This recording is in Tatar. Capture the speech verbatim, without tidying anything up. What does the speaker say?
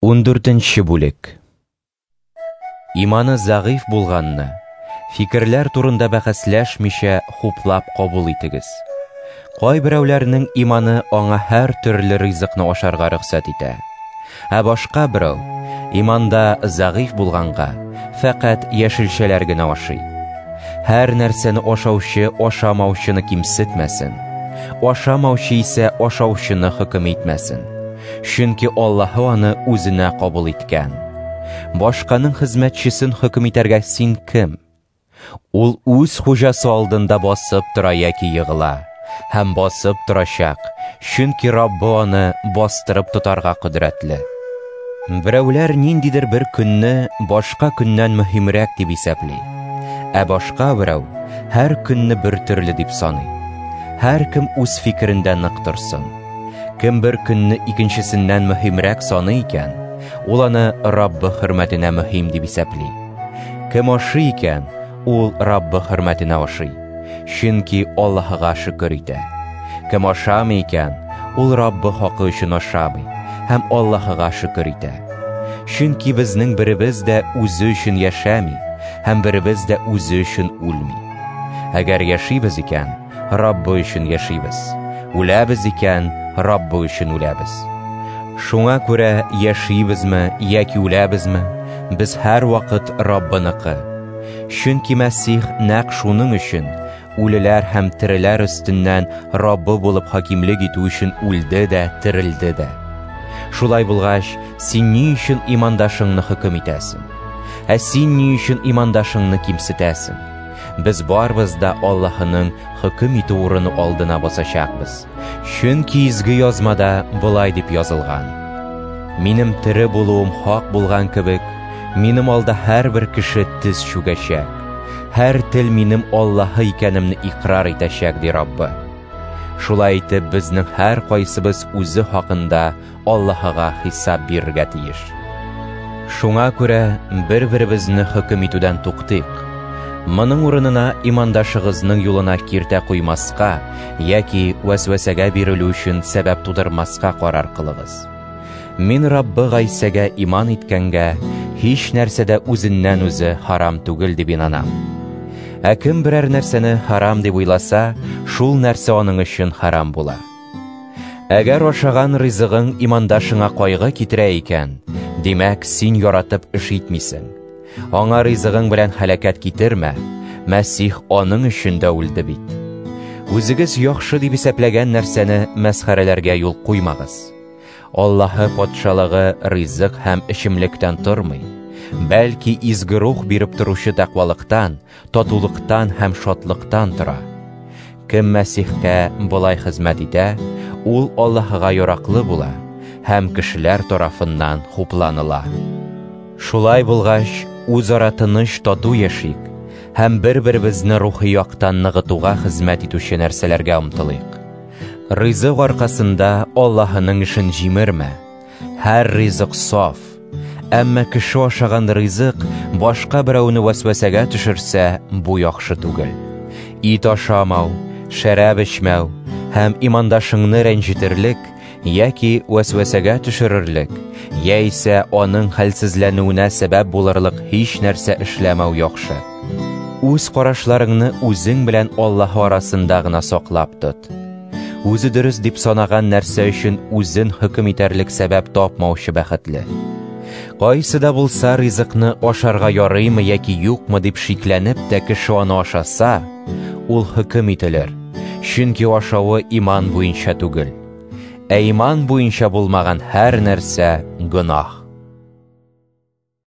ундүртенче бүлек. Иманы зәгыйф булганны, фикерләр турында бәхәсләшмичә хуплап кабул итегез. Кай берәүләрнең иманы аңа һәр төрле ризыкны ашарга рөхсәт итә. Ә башка берәү иманда зәгыйф булганга фәкать яшелчәләр генә ашый. Һәр нәрсәне ашаучы ашамаучыны кимсетмәсен. Ашамаучы исә ашаучыны хөкем итмәсен. Чөнки Аллаһ аны үзенә кабул иткән. Башканың хезмәтчесен хөкем итәргә син кем? Ул үз хуҗасы алдында басып тора яки егыла, һәм басып торачак, чөнки Раббы аны бастырып тотарга кодрәтле. Берәүләр ниндидер бер көнне башка көннән мөһимрәк дип исәпли, ә башка берәү һәр көнне бер төрле дип саный. Һәр кем үз фикерендә нык торсын. Кем бер көнне икенчесеннән мөһимрәк саный икән, ул аны Раббы хөрмәтенә мөһим дип исәпли. Кем ашый икән, ул Раббы хөрмәтенә ашый, чөнки Аллаһка шөкер итә. Кем ашамый икән, ул Раббы хакы өчен ашамый, һәм Аллаһка шөкер итә. Чөнки безнең беребез дә үзе өчен яшәми, һәм беребез дә үзе өчен үлми. Әгәр яшибез икән, Раббы өчен яшибез. Үләбез икән, Раббы өчен үләбез. Шуңа күрә яшибезме яки үләбезме, без һәр вакыт Раббыныкы. Чөнки Мәсих нәкъ шуның өчен үлеләр һәм тереләр өстеннән Раббы булып хакимлек итү өчен үлде дә, терелде дә. Шулай булгач, син ни өчен имандашыңны хөкем итәсең? Ә син ни өчен имандашыңны кимсетәсең? Без барбыз да Аллаһның хөкем итү урыны алдына басачакбыз. Чөнки изге язмада булай дип язылган: Минем тере булуым хак булган кебек, минем алда һәрбер кеше тез чүгәчәк. Һәр тел минем Аллаһы икәнемне икрар итәчәк, ди Раббы. Шулай итеп, безнең һәр кайсыбыз үзе хакында Аллаһыга хисап бирергә тиеш. Шуңа күрә бер-беребезне хөкем итүдән туктыйк. Моның урынына имандашыгызның юлына киртә куймаска яки вәсвәсәгә бирелү өчен сәбәп тудырмаска карар кылыгыз. Мин Раббы Гайсәгә иман иткәнгә һич нәрсәдә үзеннән үзе харам түгел дип инанам. Ә кем берәр нәрсәне харам дип уйласа, шул нәрсә аның өчен харам була. Әгәр ашаган ризыгың имандашыңа кайгы китерә икән, димәк, син яратып эш итмисең. Аңа ризыгың белән һәлакәт китермә, Мәсих аның өчен дә үлде бит. Үзегез яхшы дип исәпләгән нәрсәне мәсхәрәләргә юл куймагыз. Аллаһы патшалыгы ризык һәм эчемлектән тормый, бәлки изге рух биреп торучы тәкъвалыктан, татулыктан һәм шатлыктан тора. Кем Мәсихкә болай хезмәт итә, ул Аллаһыга яраклы була һәм кешеләр тарафыннан хупланыла. Шулай булгач, үзара тыныч тату яшик һәм бер-беребезне рухи яктан ныгытуга хезмәт итүче нәрсәләргә омтылыйк. Ризык аркасында Аллаһның эшен җимермә. Һәр ризык саф. Әмма кеше ашаган ризык башка берәүне вәсвәсәгә төшерсә, бу яхшы түгел. Ит ашамау, шәраб эчмәү һәм имандашыңны рәнҗетерлек яки вәсвәсәгә төшерерлек, яисә аның хәлсезләнүенә сәбәп булырлык һич нәрсә эшләмәү яхшы. Үз карашларыңны үзең белән Аллаһ арасында гына саклап тот. Үзе дөрес дип санаган нәрсә өчен үзен хөкем итәрлек сәбәп тапмаучы бәхетле. Кайсы да булса ризыкны ашарга ярыймы яки юкмы дип шикләнеп тә кеше аны ашаса, ул хөкем ителер, чөнки ашавы иман буенча түгел. Ә иман буенча булмаган һәр нәрсә гөнаһ.